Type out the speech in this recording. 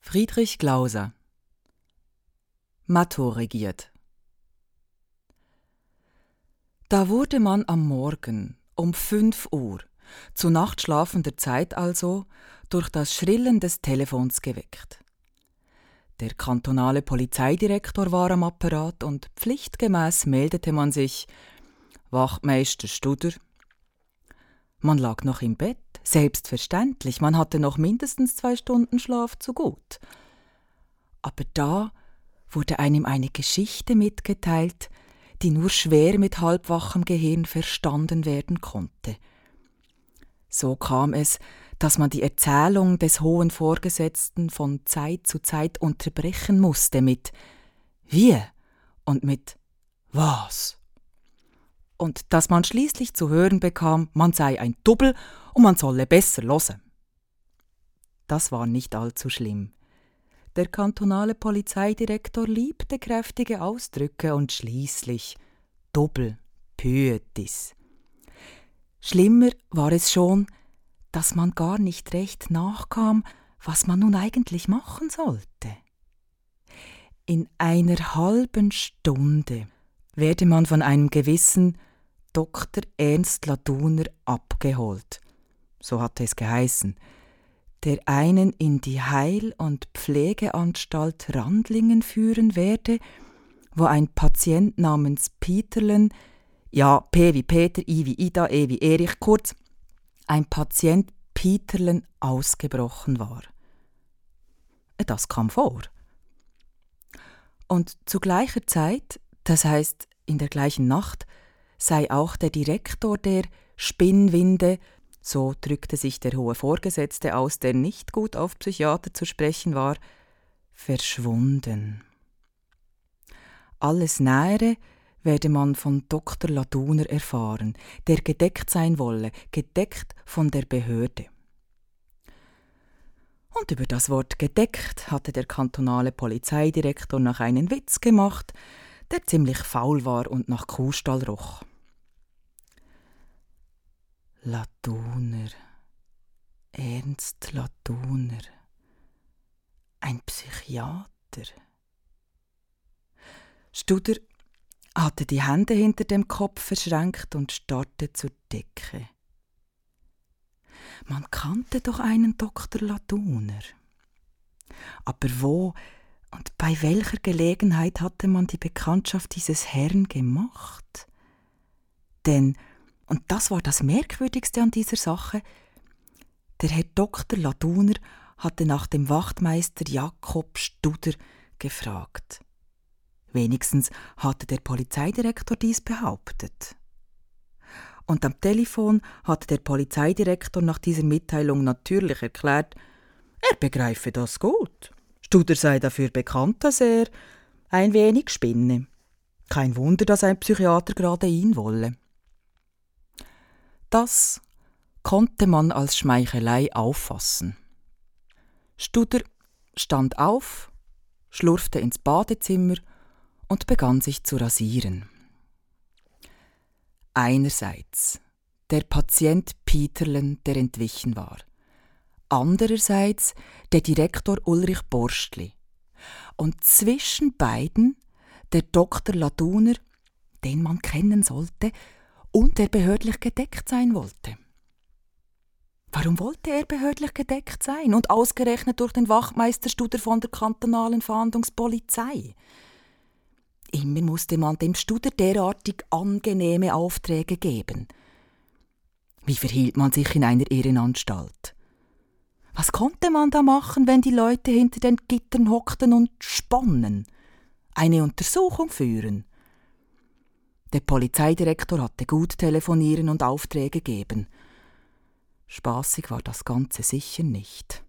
Friedrich Glauser. Matto regiert. Da wurde man am Morgen um 5 Uhr, zu nachtschlafender Zeit also, durch das Schrillen des Telefons geweckt. Der kantonale Polizeidirektor war am Apparat und pflichtgemäß meldete man sich: Wachtmeister Studer. Man lag noch im Bett, selbstverständlich, man hatte noch mindestens 2 Stunden Schlaf zu gut. Aber da wurde einem eine Geschichte mitgeteilt, die nur schwer mit halbwachem Gehirn verstanden werden konnte. So kam es, dass man die Erzählung des hohen Vorgesetzten von Zeit zu Zeit unterbrechen musste mit »Wie?« und mit »Was?« und dass man schließlich zu hören bekam, man sei ein Double und man solle besser hören. Das war nicht allzu schlimm. Der kantonale Polizeidirektor liebte kräftige Ausdrücke und schließlich Double, Püetis. Schlimmer war es schon, dass man gar nicht recht nachkam, was man nun eigentlich machen sollte. In einer halben Stunde werde man von einem gewissen Dr. Ernst Laduner abgeholt, so hatte es geheißen, der einen in die Heil- und Pflegeanstalt Randlingen führen werde, wo ein Patient namens Peterlen, ja, P wie Peter, I wie Ida, E wie Erich, kurz, ein Patient Peterlen ausgebrochen war. Das kam vor. Und zu gleicher Zeit, das heißt in der gleichen Nacht, sei auch der Direktor der Spinnwinde, so drückte sich der hohe Vorgesetzte aus, der nicht gut auf Psychiater zu sprechen war, verschwunden. Alles Nähere werde man von Dr. Laduner erfahren, der gedeckt sein wolle, gedeckt von der Behörde. Und über das Wort gedeckt hatte der kantonale Polizeidirektor noch einen Witz gemacht, der ziemlich faul war und nach Kuhstall roch. Laduner, Ernst Laduner, ein Psychiater. Studer hatte die Hände hinter dem Kopf verschränkt und starrte zur Decke. Man kannte doch einen Dr. Laduner. Aber wo und bei welcher Gelegenheit hatte man die Bekanntschaft dieses Herrn gemacht? Denn, und das war das Merkwürdigste an dieser Sache, der Herr Dr. Laduner hatte nach dem Wachtmeister Jakob Studer gefragt. Wenigstens hatte der Polizeidirektor dies behauptet. Und am Telefon hatte der Polizeidirektor nach dieser Mitteilung natürlich erklärt, er begreife das gut. Studer sei dafür bekannt, dass er ein wenig spinne. Kein Wunder, dass ein Psychiater gerade ihn wolle. Das konnte man als Schmeichelei auffassen. Studer stand auf, schlurfte ins Badezimmer und begann sich zu rasieren. Einerseits der Patient Peterlen, der entwichen war. Andererseits der Direktor Ulrich Borstli. Und zwischen beiden der Dr. Laduner, den man kennen sollte und der behördlich gedeckt sein wollte. Warum wollte er behördlich gedeckt sein und ausgerechnet durch den Wachtmeister Studer von der kantonalen Fahndungspolizei? Immer musste man dem Studer derartig angenehme Aufträge geben. Wie verhielt man sich in einer Irrenanstalt? Was konnte man da machen, wenn die Leute hinter den Gittern hockten und sponnen? Eine Untersuchung führen? Der Polizeidirektor hatte gut telefonieren und Aufträge geben. Spaßig war das Ganze sicher nicht.